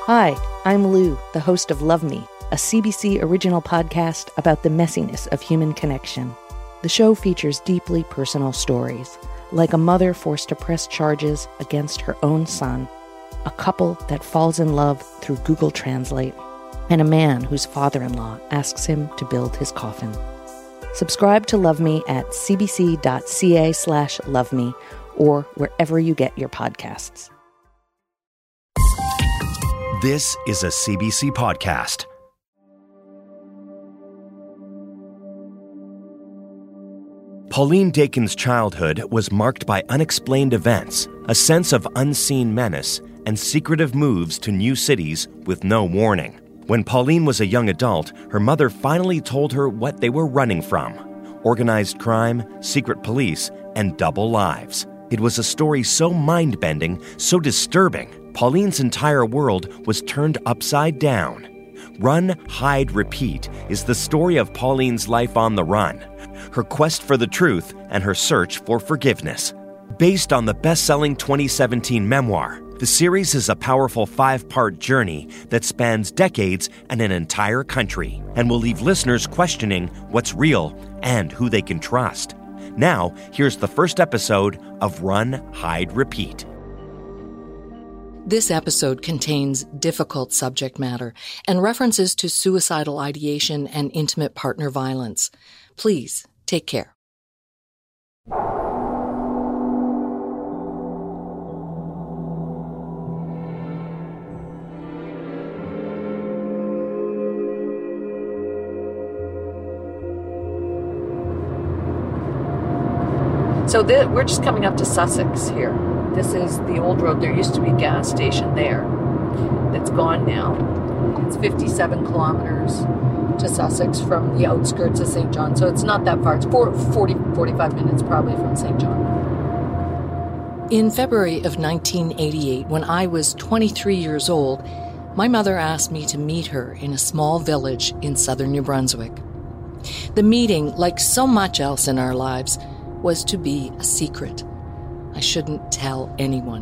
Hi, I'm Lou, the host of Love Me, a CBC original podcast about the messiness of human connection. The show features deeply personal stories, like a mother forced to press charges against her own son, a couple that falls in love through Google Translate, and a man whose father-in-law asks him to build his coffin. Subscribe to Love Me at cbc.ca/loveme or wherever you get your podcasts. This is a CBC podcast. Pauline Dakin's childhood was marked by unexplained events, a sense of unseen menace, and secretive moves to new cities with no warning. When Pauline was a young adult, her mother finally told her what they were running from: organized crime, secret police, and double lives. It was a story so mind-bending, so disturbing, Pauline's entire world was turned upside down. Run, Hide, Repeat is the story of Pauline's life on the run, her quest for the truth, and her search for forgiveness. Based on the best-selling 2017 memoir, the series is a powerful 5-part journey that spans decades and an entire country, and will leave listeners questioning what's real and who they can trust. Now, here's the first episode of Run, Hide, Repeat. This episode contains difficult subject matter and references to suicidal ideation and intimate partner violence. Please take care. So we're just coming up to Sussex here. This is the old road. There used to be a gas station there. That's gone now. It's 57 kilometers to Sussex from the outskirts of St. John. So it's not that far. It's 45 minutes probably from St. John. In February of 1988, when I was 23 years old, my mother asked me to meet her in a small village in southern New Brunswick. The meeting, like so much else in our lives, was to be a secret. I shouldn't tell anyone.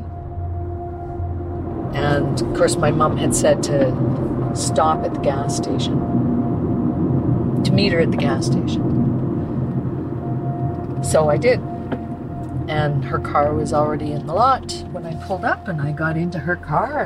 And, of course, my mom had said to stop at the gas station, to meet her at the gas station. So I did. And her car was already in the lot when I pulled up, and I got into her car,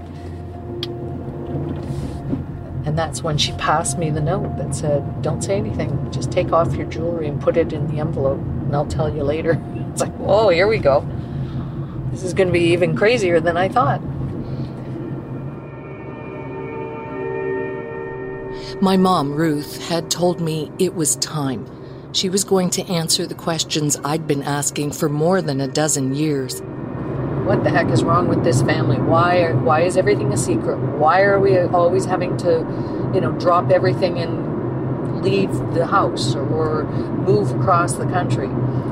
and that's when she passed me the note that said, "Don't say anything, just take off your jewelry and put it in the envelope, and I'll tell you later." It's like, whoa, here we go. This is going to be even crazier than I thought. My mom, Ruth, had told me it was time. She was going to answer the questions I'd been asking for more than a dozen years. What the heck is wrong with this family? Why is everything a secret? Why are we always having to, drop everything and leave the house or move across the country?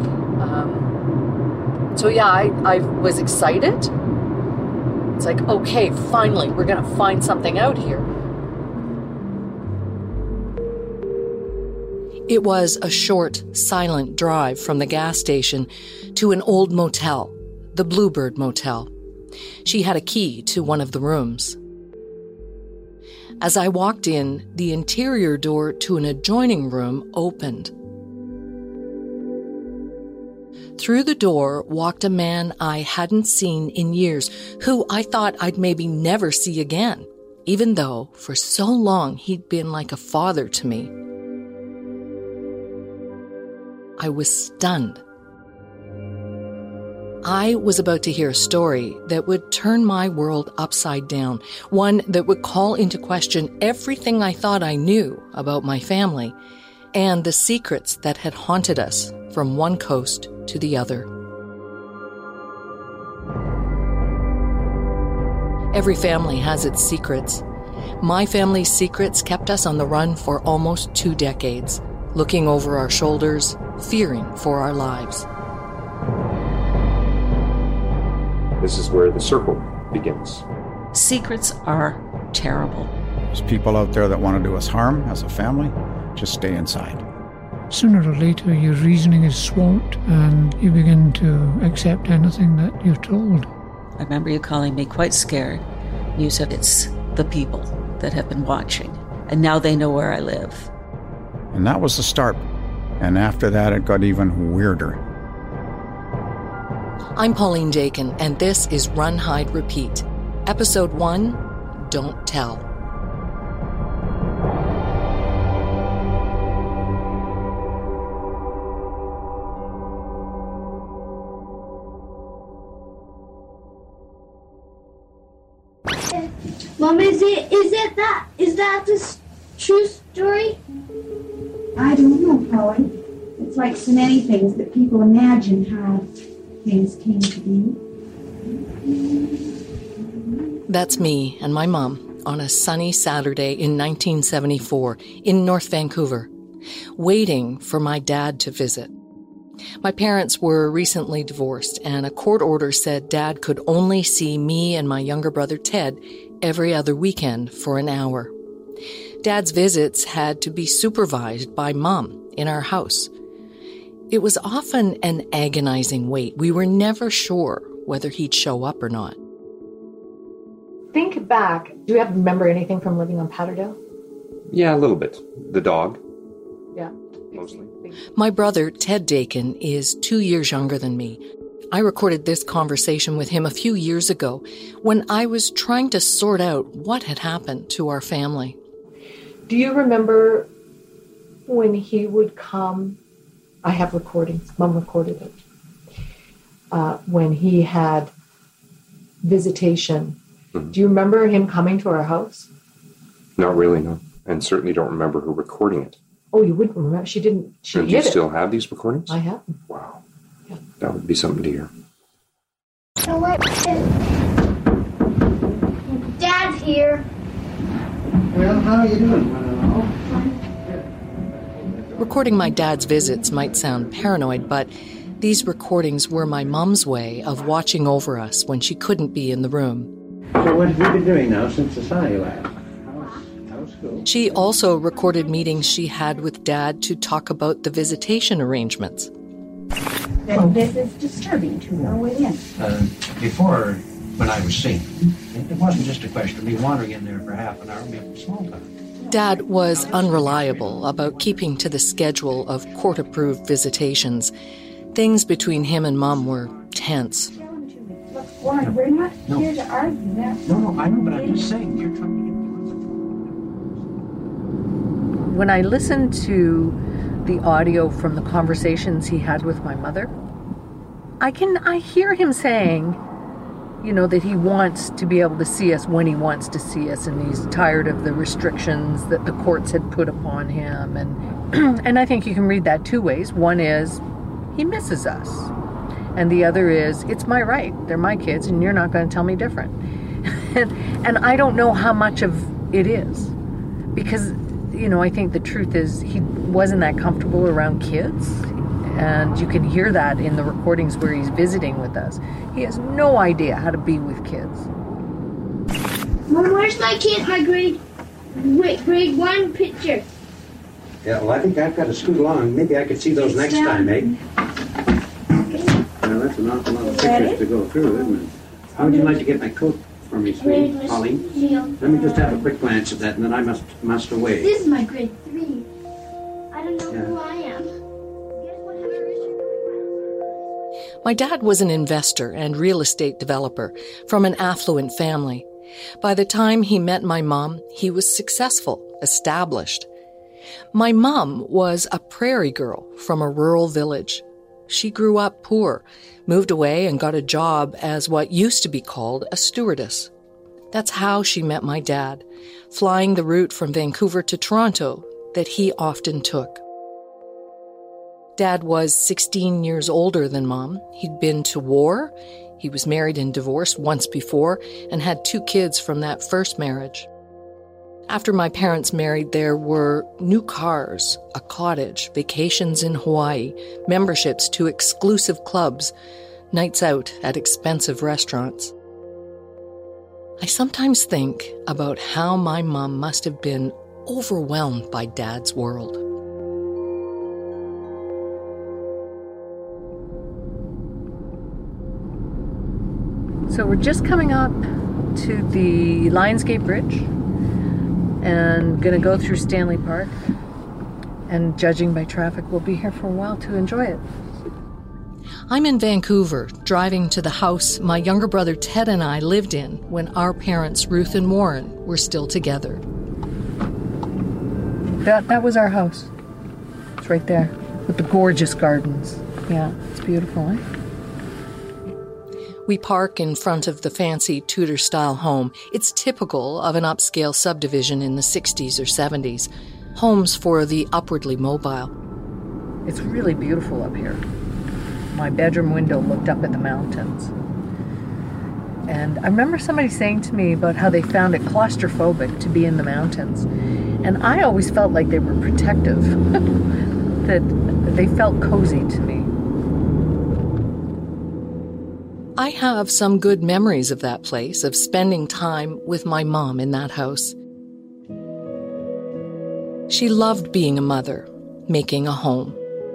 So yeah, I was excited. It's like, okay, finally, we're going to find something out here. It was a short, silent drive from the gas station to an old motel, the Bluebird Motel. She had a key to one of the rooms. As I walked in, the interior door to an adjoining room opened. Through the door walked a man I hadn't seen in years, who I thought I'd maybe never see again, even though for so long he'd been like a father to me. I was stunned. I was about to hear a story that would turn my world upside down, one that would call into question everything I thought I knew about my family and the secrets that had haunted us from one coast to the other. Every family has its secrets. My family's secrets kept us on the run for almost 2 decades, looking over our shoulders, fearing for our lives. This is where the circle begins. Secrets are terrible. There's people out there that want to do us harm as a family. Just stay inside. Sooner or later, your reasoning is swamped and you begin to accept anything that you're told. I remember you calling me quite scared. You said, it's the people that have been watching. And now they know where I live. And that was the start. And after that, it got even weirder. I'm Pauline Dakin, and this is Run, Hide, Repeat. Episode 1, Don't Tell. Mom, is that the true story? I don't know, Polly. It's like so many things that people imagine how things came to be. That's me and my mom on a sunny Saturday in 1974 in North Vancouver, waiting for my dad to visit. My parents were recently divorced, and a court order said Dad could only see me and my younger brother Ted every other weekend for an hour. Dad's visits had to be supervised by Mom in our house. It was often an agonizing wait. We were never sure whether he'd show up or not. Think back. Do you remember anything from living on Patterdale? Yeah, a little bit. The dog. Yeah. Mostly. My brother, Ted Dakin, is 2 years younger than me. I recorded this conversation with him a few years ago when I was trying to sort out what had happened to our family. Do you remember when he would come? I have recordings. Mom recorded it. When he had visitation. Mm-hmm. Do you remember him coming to our house? Not really, no. And certainly don't remember her recording it. Oh, you wouldn't remember? She didn't. She do you still have these recordings? I have. Wow. Yeah. That would be something to hear. So what? Dad's here. Well, how are you doing? Recording my dad's visits might sound paranoid, but these recordings were my mom's way of watching over us when she couldn't be in the room. So what have you been doing now since the Sunday last? How's school? She also recorded meetings she had with Dad to talk about the visitation arrangements. This is disturbing to no way in. Before, when I was seen, it wasn't just a question of me wandering in there for half an hour making small talk. Dad was unreliable about keeping to the schedule of court-approved visitations. Things between him and Mom were tense. Look, Warren, we're not here to argue that. No, I know, but I'm just saying, you're trying to get When I listened to the audio from the conversations he had with my mother, I hear him saying, that he wants to be able to see us when he wants to see us, and he's tired of the restrictions that the courts had put upon him. And I think you can read that two ways. One is, he misses us. And the other is, it's my right. They're my kids, and you're not going to tell me different. And I don't know how much of it is. Because, I think the truth is he wasn't that comfortable around kids. And you can hear that in the recordings where he's visiting with us. He has no idea how to be with kids. Mom, where's my grade 1 picture? Yeah, well, I think I've got to scoot along. Maybe I could see those next time, eh? Well, that's an awful lot of pictures to go through, isn't it? How would you like to get my coat for me, sweetie, Pauline? Let me just have a quick glance at that, and then I must away. This is my grade 3. I don't know who I am. My dad was an investor and real estate developer from an affluent family. By the time he met my mom, he was successful, established. My mom was a prairie girl from a rural village. She grew up poor, moved away and got a job as what used to be called a stewardess. That's how she met my dad, flying the route from Vancouver to Toronto that he often took. Dad was 16 years older than Mom. He'd been to war. He was married and divorced once before and had 2 kids from that first marriage. After my parents married, there were new cars, a cottage, vacations in Hawaii, memberships to exclusive clubs, nights out at expensive restaurants. I sometimes think about how my mom must have been overwhelmed by Dad's world. So we're just coming up to the Lionsgate Bridge and going to go through Stanley Park. And judging by traffic, we'll be here for a while to enjoy it. I'm in Vancouver, driving to the house my younger brother Ted and I lived in when our parents, Ruth and Warren, were still together. That was our house. It's right there, with the gorgeous gardens. Yeah, it's beautiful, eh? We park in front of the fancy Tudor-style home. It's typical of an upscale subdivision in the 60s or 70s. Homes for the upwardly mobile. It's really beautiful up here. My bedroom window looked up at the mountains. And I remember somebody saying to me about how they found it claustrophobic to be in the mountains. And I always felt like they were protective, that they felt cozy to me. I have some good memories of that place, of spending time with my mom in that house. She loved being a mother, making a home.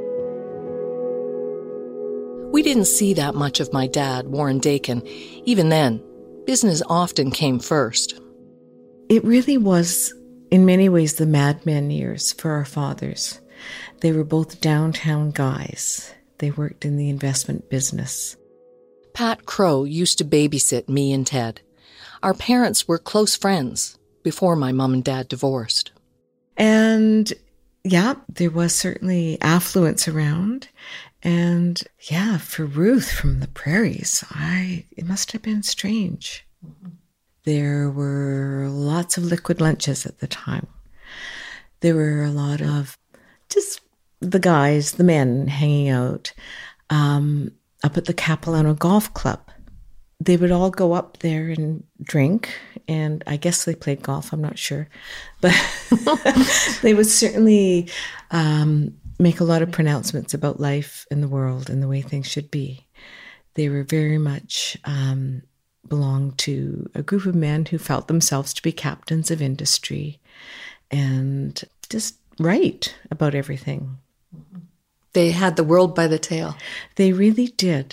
We didn't see that much of my dad, Warren Dakin. Even then, business often came first. It really was, in many ways, the Mad Men years for our fathers. They were both downtown guys. They worked in the investment business. Pat Crow used to babysit me and Ted. Our parents were close friends before my mom and dad divorced. And yeah, there was certainly affluence around. And yeah, for Ruth from the prairies, it must have been strange. Mm-hmm. There were lots of liquid lunches at the time. There were a lot of just the guys, the men hanging out up at the Capilano Golf Club. They would all go up there and drink, and I guess they played golf, I'm not sure. But they would certainly make a lot of pronouncements about life in the world and the way things should be. They were very much belonged to a group of men who felt themselves to be captains of industry and just right about everything. They had the world by the tail. They really did.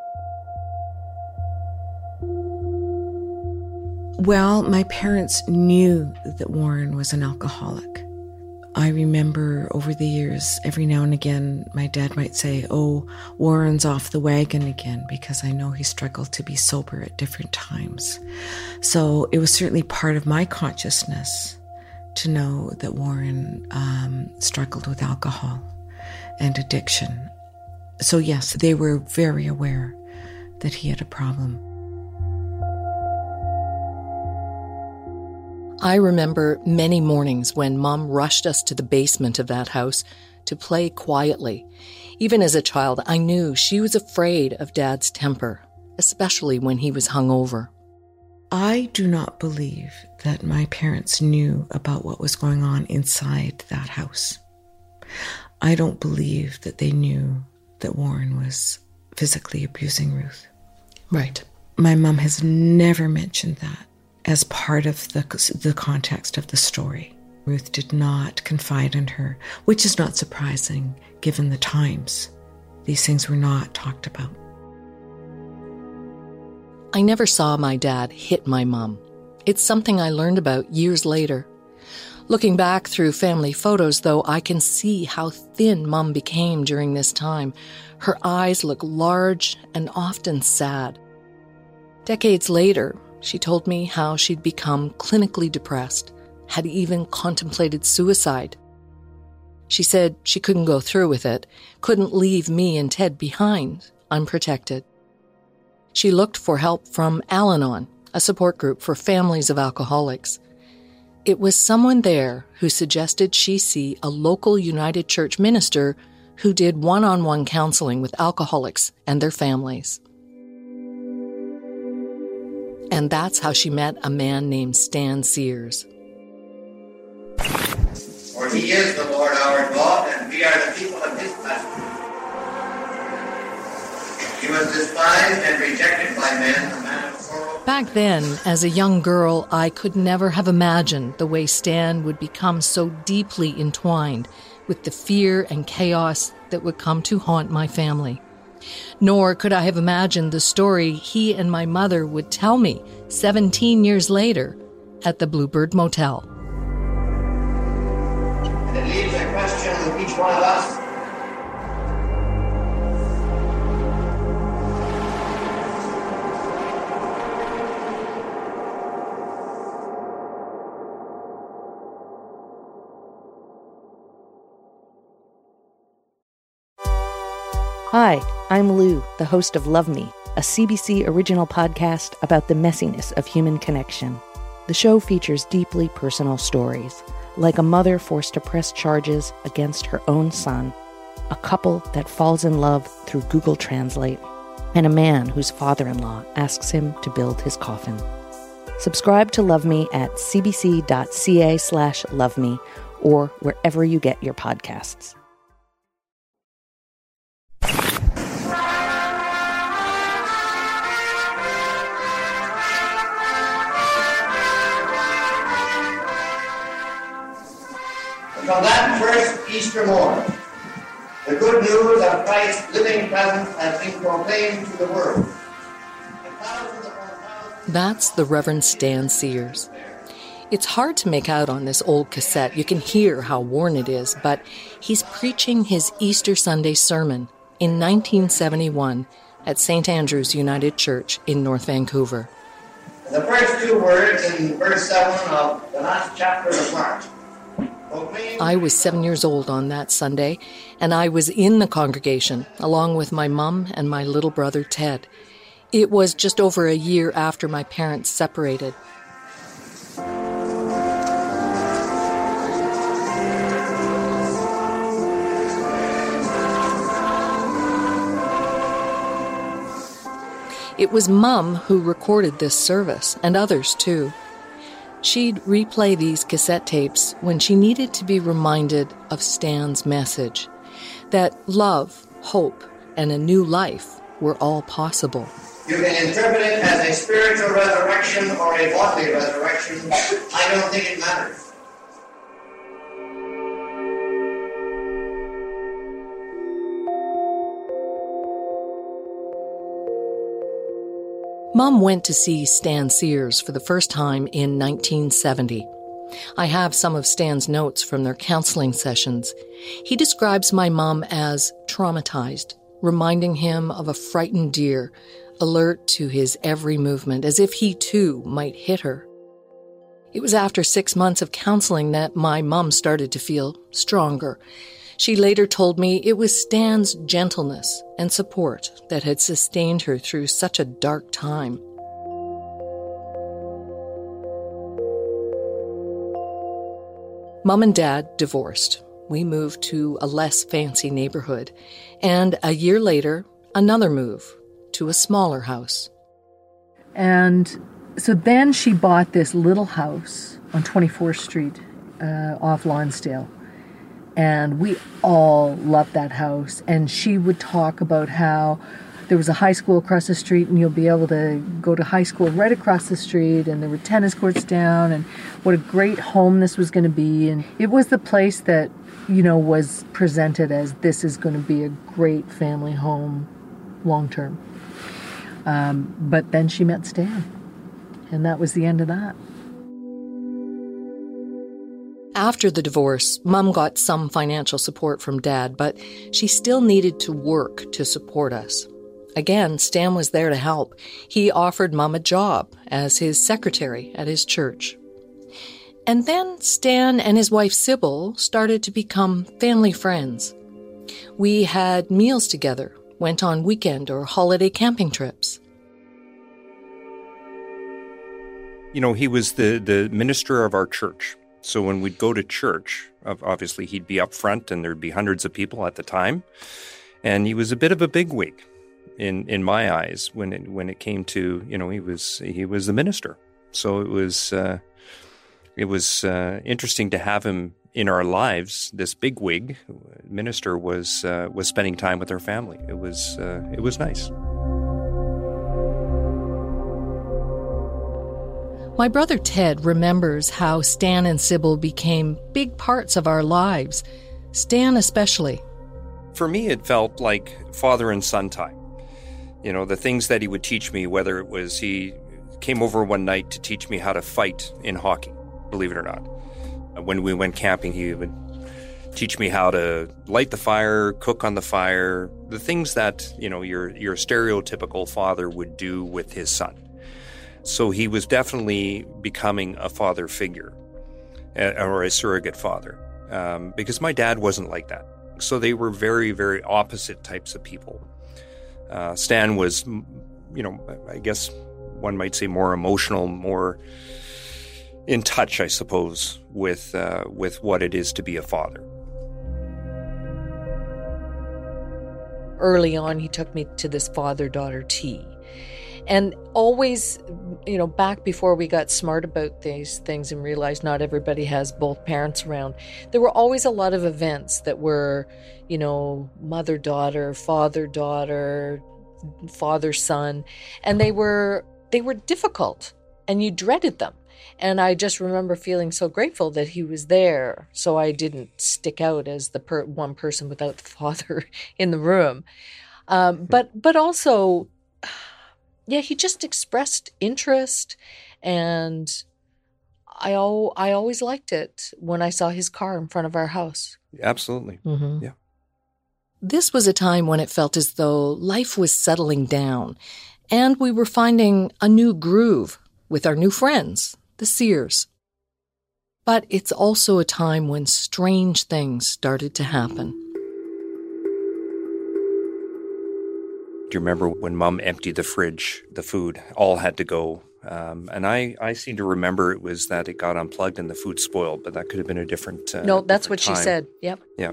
Well, my parents knew that Warren was an alcoholic. I remember over the years, every now and again, my dad might say, "Oh, Warren's off the wagon again," because I know he struggled to be sober at different times. So it was certainly part of my consciousness to know that Warren struggled with alcohol and addiction. So yes, they were very aware that he had a problem. I remember many mornings when Mom rushed us to the basement of that house to play quietly. Even as a child, I knew she was afraid of Dad's temper, especially when he was hungover. I do not believe that my parents knew about what was going on inside that house. I don't believe that they knew that Warren was physically abusing Ruth. Right. My mom has never mentioned that as part of the context of the story. Ruth did not confide in her, which is not surprising given the times. These things were not talked about. I never saw my dad hit my mom. It's something I learned about years later. Looking back through family photos, though, I can see how thin Mom became during this time. Her eyes look large and often sad. Decades later, she told me how she'd become clinically depressed, had even contemplated suicide. She said she couldn't go through with it, couldn't leave me and Ted behind, unprotected. She looked for help from Al-Anon, a support group for families of alcoholics. It was someone there who suggested she see a local United Church minister who did one-on-one counseling with alcoholics and their families. And that's how she met a man named Stan Sears. For he is the Lord our God, and we are the people of his pasture. He was despised and rejected by men, a man of sorrow. Back then, as a young girl, I could never have imagined the way Stan would become so deeply entwined with the fear and chaos that would come to haunt my family. Nor could I have imagined the story he and my mother would tell me 17 years later at the Bluebird Motel. And it leaves a question with each one of us. Hi, I'm Lou, the host of Love Me, a CBC original podcast about the messiness of human connection. The show features deeply personal stories, like a mother forced to press charges against her own son, a couple that falls in love through Google Translate, and a man whose father-in-law asks him to build his coffin. Subscribe to Love Me at cbc.ca/loveme or wherever you get your podcasts. From that first Easter morn, the good news of Christ's living presence has been proclaimed to the world. That's the Reverend Stan Sears. It's hard to make out on this old cassette. You can hear how worn it is, but he's preaching his Easter Sunday sermon in 1971 at St. Andrew's United Church in North Vancouver. The first two words in verse 7 of the last chapter of Mark. I was 7 years old on that Sunday, and I was in the congregation, along with my mum and my little brother Ted. It was just over a year after my parents separated. It was Mum who recorded this service, and others too. She'd replay these cassette tapes when she needed to be reminded of Stan's message, that love, hope, and a new life were all possible. You can interpret it as a spiritual resurrection or a bodily resurrection. I don't think it matters. Mom went to see Stan Sears for the first time in 1970. I have some of Stan's notes from their counseling sessions. He describes my mom as traumatized, reminding him of a frightened deer, alert to his every movement, as if he too might hit her. It was after 6 months of counseling that my mom started to feel stronger. She later told me it was Stan's gentleness and support that had sustained her through such a dark time. Mom and Dad divorced. We moved to a less fancy neighborhood, and a year later, another move to a smaller house. And so then she bought this little house on 24th Street off Lonsdale. And we all loved that house. And she would talk about how there was a high school across the street and you'll be able to go to high school right across the street, and there were tennis courts down, and what a great home this was going to be. And it was the place that, you know, was presented as this is going to be a great family home long term. But then she met Stan, and that was the end of that. After the divorce, Mum got some financial support from Dad, but she still needed to work to support us. Again, Stan was there to help. He offered Mum a job as his secretary at his church. And then Stan and his wife Sybil started to become family friends. We had meals together, went on weekend or holiday camping trips. You know, he was the minister of our church. So when we'd go to church, obviously he'd be up front and there'd be hundreds of people at the time. And he was a bit of a bigwig in my eyes when it came to, you know, he was the minister. So it was interesting to have him in our lives. This bigwig minister was spending time with our family. It was nice. My brother Ted remembers how Stan and Sybil became big parts of our lives, Stan especially. For me, it felt like father and son time. You know, the things that he would teach me, whether it was he came over one night to teach me how to fight in hockey, believe it or not. When we went camping, he would teach me how to light the fire, cook on the fire, the things that, you know, your stereotypical father would do with his son. So he was definitely becoming a father figure or a surrogate father because my dad wasn't like that. So they were very, very opposite types of people. Stan was, you know, I guess one might say more emotional, more in touch, I suppose, with what it is to be a father. Early on, he took me to this father-daughter tea. And always, you know, back before we got smart about these things and realized not everybody has both parents around, there were always a lot of events that were, you know, mother-daughter, father-daughter, father-son, and they were difficult, and you dreaded them. And I just remember feeling so grateful that he was there, so I didn't stick out as the one person without the father in the room. But also, yeah, he just expressed interest, and I always liked it when I saw his car in front of our house. Absolutely. Mm-hmm. Yeah. This was a time when it felt as though life was settling down, and we were finding a new groove with our new friends, the Sears. But it's also a time when strange things started to happen. Do you remember when Mom emptied the fridge, the food all had to go? And I seem to remember it was that it got unplugged and the food spoiled, but that could have been a different No, that's what time. she said. Yep. Yeah.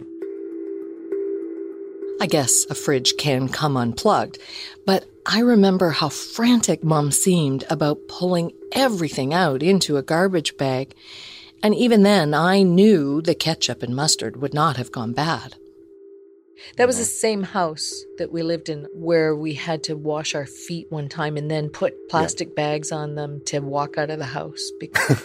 I guess a fridge can come unplugged, but I remember how frantic Mom seemed about pulling everything out into a garbage bag. And even then, I knew the ketchup and mustard would not have gone bad. That was the same house that we lived in where we had to wash our feet one time and then put plastic bags on them to walk out of the house. Because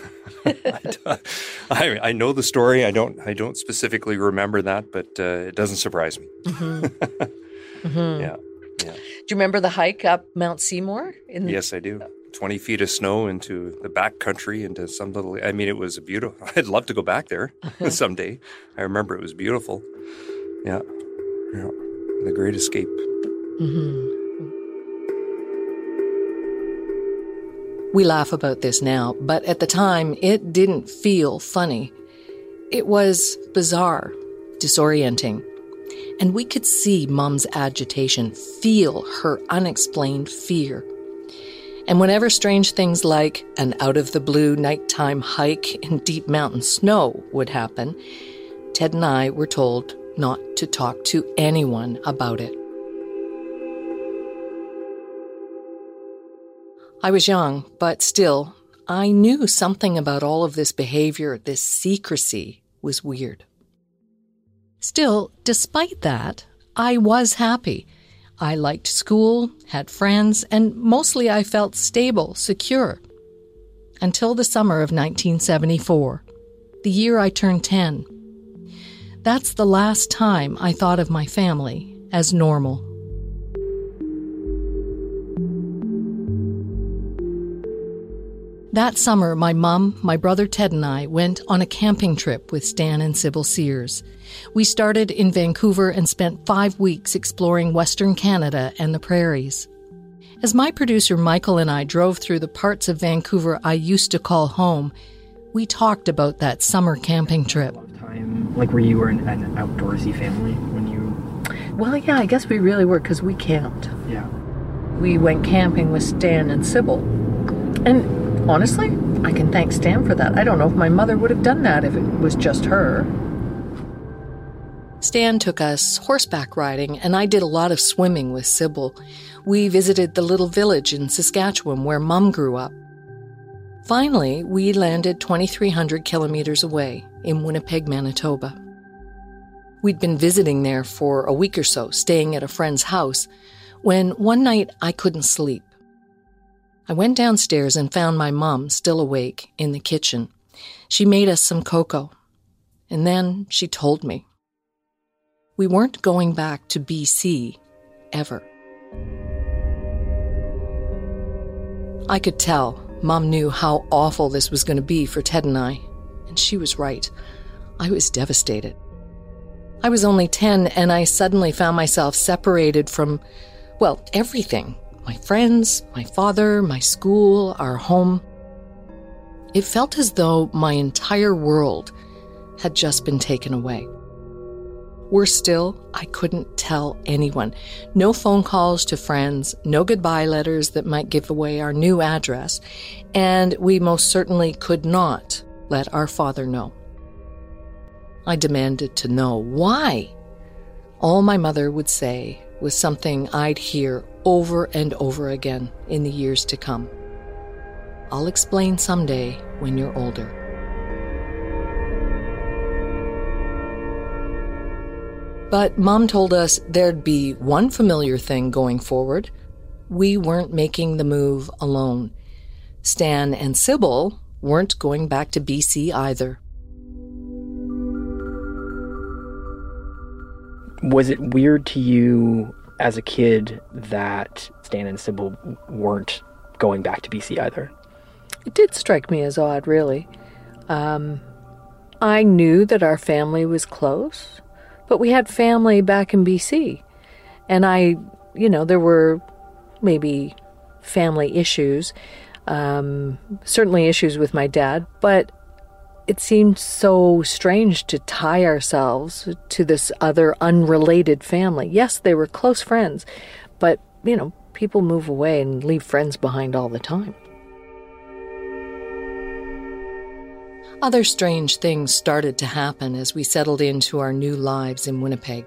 I know the story. I don't specifically remember that, but it doesn't surprise me. Mm-hmm. Mm-hmm. Yeah. Do you remember the hike up Mount Seymour? Yes, I do. 20 feet of snow into the back country, into some little... I mean, it was beautiful. I'd love to go back there someday. I remember it was beautiful. Yeah. Yeah, the Great Escape. Mm-hmm. We laugh about this now, but at the time, it didn't feel funny. It was bizarre, disorienting, and we could see Mom's agitation, feel her unexplained fear. And whenever strange things like an out-of-the-blue nighttime hike in deep mountain snow would happen, Ted and I were told not to talk to anyone about it. I was young, but still, I knew something about all of this behavior, this secrecy, was weird. Still, despite that, I was happy. I liked school, had friends, and mostly I felt stable, secure. Until the summer of 1974, the year I turned 10. That's the last time I thought of my family as normal. That summer, my mom, my brother Ted, and I went on a camping trip with Stan and Sybil Sears. We started in Vancouver and spent 5 weeks exploring Western Canada and the prairies. As my producer Michael and I drove through the parts of Vancouver I used to call home, we talked about that summer camping trip. Like, were you an outdoorsy family when you... Well, yeah, I guess we really were, because we camped. Yeah. We went camping with Stan and Sybil. And honestly, I can thank Stan for that. I don't know if my mother would have done that if it was just her. Stan took us horseback riding, and I did a lot of swimming with Sybil. We visited the little village in Saskatchewan where Mum grew up. Finally, we landed 2,300 kilometers away in Winnipeg, Manitoba. We'd been visiting there for a week or so, staying at a friend's house, when one night I couldn't sleep. I went downstairs and found my mom still awake in the kitchen. She made us some cocoa, and then she told me. We weren't going back to BC, ever. I could tell Mom knew how awful this was going to be for Ted and I, and she was right. I was devastated. I was only 10, and I suddenly found myself separated from, well, everything. My friends, my father, my school, our home. It felt as though my entire world had just been taken away. Worse still, I couldn't tell anyone. No phone calls to friends, no goodbye letters that might give away our new address, and we most certainly could not let our father know. I demanded to know why. All my mother would say was something I'd hear over and over again in the years to come. I'll explain someday when you're older. But Mom told us there'd be one familiar thing going forward. We weren't making the move alone. Stan and Sybil weren't going back to BC either. Was it weird to you as a kid that Stan and Sybil weren't going back to BC either? It did strike me as odd, really. I knew that our family was close, but we had family back in BC. And there were maybe family issues, certainly issues with my dad, but it seemed so strange to tie ourselves to this other unrelated family. Yes, they were close friends, but, people move away and leave friends behind all the time. Other strange things started to happen as we settled into our new lives in Winnipeg.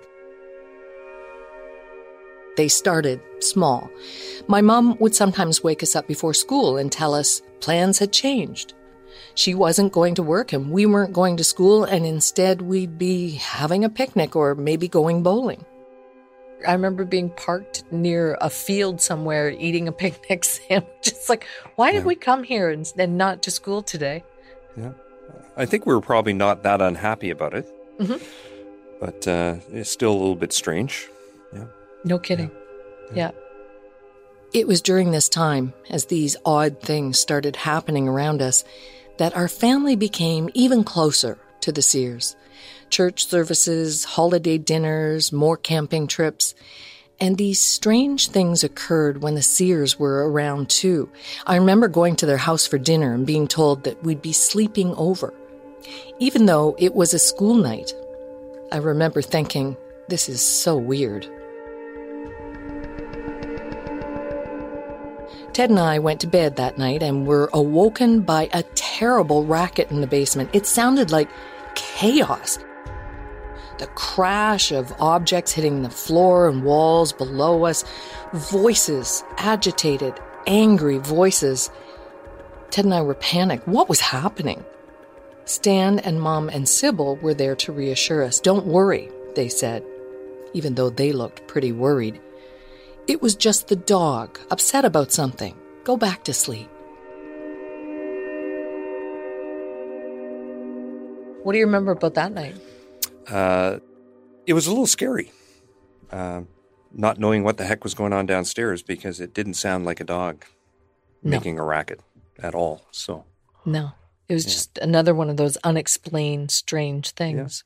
They started small. My mom would sometimes wake us up before school and tell us plans had changed. She wasn't going to work and we weren't going to school, and instead we'd be having a picnic or maybe going bowling. I remember being parked near a field somewhere eating a picnic sandwich. It's like, why did we come here and not to school today? Yeah. I think we were probably not that unhappy about it. Mm-hmm. But it's still a little bit strange. Yeah. No kidding. Yeah. It was during this time, as these odd things started happening around us, that our family became even closer to the Sears. Church services, holiday dinners, more camping trips. And these strange things occurred when the Sears were around too. I remember going to their house for dinner and being told that we'd be sleeping over. Even though it was a school night, I remember thinking, this is so weird. Ted and I went to bed that night and were awoken by a terrible racket in the basement. It sounded like chaos. The crash of objects hitting the floor and walls below us. Voices, agitated, angry voices. Ted and I were panicked. What was happening? Stan and Mom and Sybil were there to reassure us. Don't worry, they said, even though they looked pretty worried. It was just the dog, upset about something. Go back to sleep. What do you remember about that night? It was a little scary, not knowing what the heck was going on downstairs, because it didn't sound like a dog making a racket at all. So no, it was just another one of those unexplained, strange things.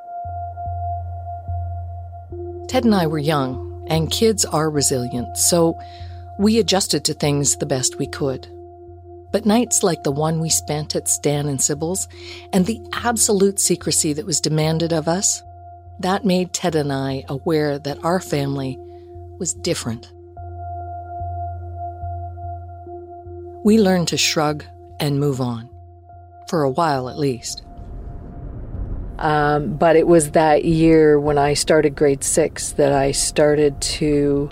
Yeah. Ted and I were young, and kids are resilient, so we adjusted to things the best we could. But nights like the one we spent at Stan and Sybil's, and the absolute secrecy that was demanded of us, that made Ted and I aware that our family was different. We learned to shrug and move on, for a while at least. But it was that year when I started grade 6 that I started to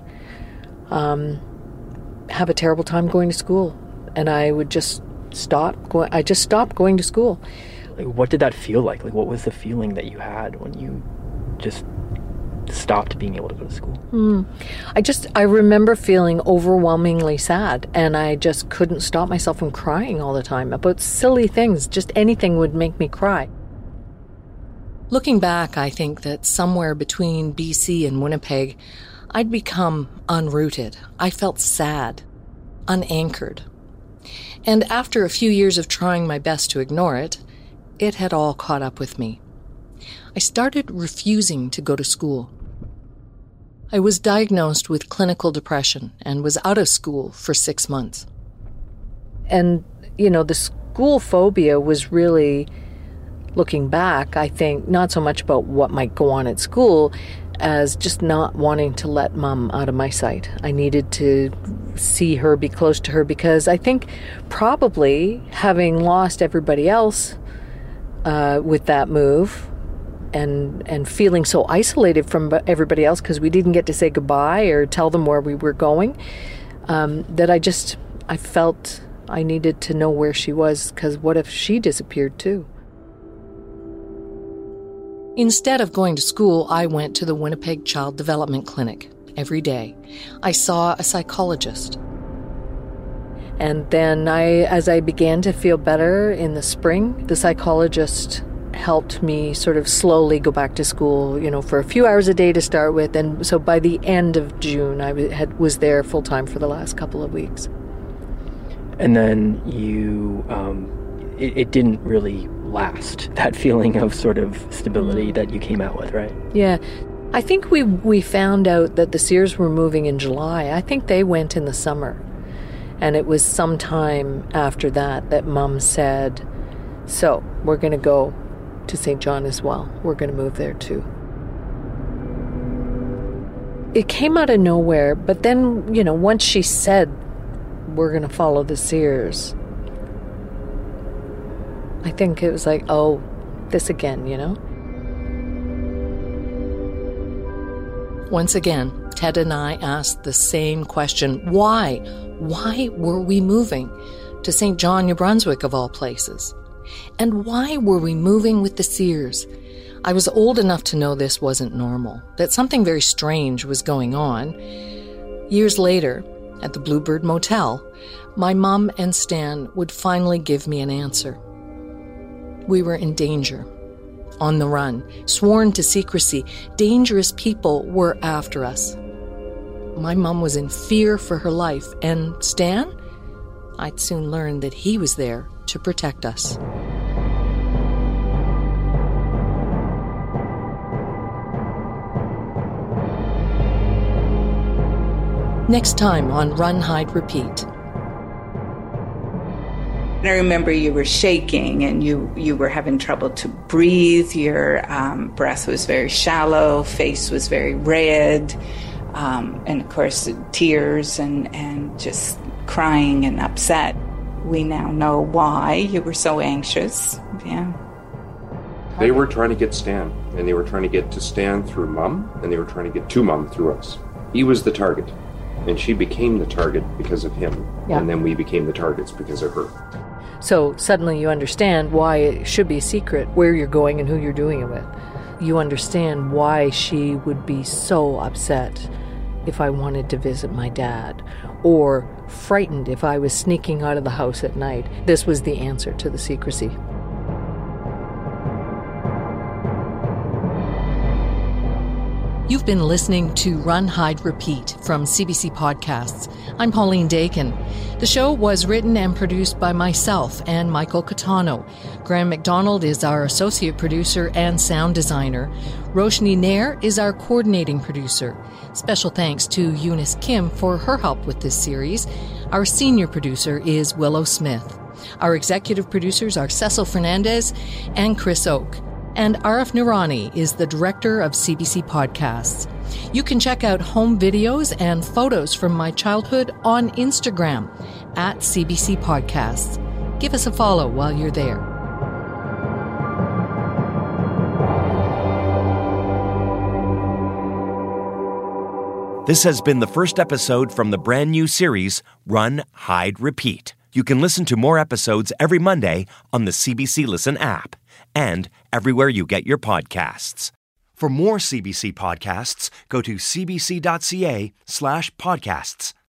have a terrible time going to school. And I would just stop going. I just stopped going to school. Like, what did that feel like? Like, what was the feeling that you had when you just stopped being able to go to school? I remember feeling overwhelmingly sad, and I just couldn't stop myself from crying all the time about silly things. Just anything would make me cry. Looking back, I think that somewhere between BC and Winnipeg, I'd become unrooted. I felt sad, unanchored. And after a few years of trying my best to ignore it, it had all caught up with me. I started refusing to go to school. I was diagnosed with clinical depression and was out of school for 6 months. And, the school phobia was really, looking back, I think, not so much about what might go on at school as just not wanting to let Mom out of my sight. I needed to see her, be close to her, because I think probably having lost everybody else with that move and feeling so isolated from everybody else because we didn't get to say goodbye or tell them where we were going, that I felt I needed to know where she was, because what if she disappeared too? Instead of going to school, I went to the Winnipeg Child Development Clinic every day. I saw a psychologist. And then as I began to feel better in the spring, the psychologist helped me sort of slowly go back to school, for a few hours a day to start with. And so by the end of June, I was there full time for the last couple of weeks. And then you, it didn't really last, that feeling of sort of stability that you came out with, right? Yeah. I think we found out that the Sears were moving in July. I think they went in the summer. And it was sometime after that Mom said, so we're going to go to St. John as well. We're going to move there too. It came out of nowhere, but then, once she said, we're going to follow the Sears, I think it was like, oh, this again, Once again, Ted and I asked the same question. Why? Why were we moving to St. John, New Brunswick, of all places? And why were we moving with the Sears? I was old enough to know this wasn't normal, that something very strange was going on. Years later, at the Bluebird Motel, my mom and Stan would finally give me an answer. We were in danger, on the run, sworn to secrecy. Dangerous people were after us. My mom was in fear for her life, and Stan? I'd soon learned that he was there to protect us. Next time on Run, Hide, Repeat. I remember you were shaking and you were having trouble to breathe. Your breath was very shallow, face was very red, and of course tears and just crying and upset. We now know why you were so anxious. Yeah. They were trying to get Stan, and they were trying to get to Stan through Mom, and they were trying to get to Mom through us. He was the target, and she became the target because of him, and then we became the targets because of her. So suddenly you understand why it should be a secret where you're going and who you're doing it with. You understand why she would be so upset if I wanted to visit my dad, or frightened if I was sneaking out of the house at night. This was the answer to the secrecy. You've been listening to Run, Hide, Repeat from CBC Podcasts. I'm Pauline Dakin. The show was written and produced by myself and Michael Catano. Graham McDonald is our associate producer and sound designer. Roshni Nair is our coordinating producer. Special thanks to Eunice Kim for her help with this series. Our senior producer is Willow Smith. Our executive producers are Cecil Fernandez and Chris Oak. And Arif Noorani is the director of CBC Podcasts. You can check out home videos and photos from my childhood on Instagram at CBC Podcasts. Give us a follow while you're there. This has been the first episode from the brand new series, Run, Hide, Repeat. You can listen to more episodes every Monday on the CBC Listen app and everywhere you get your podcasts. For more CBC podcasts, go to cbc.ca/podcasts.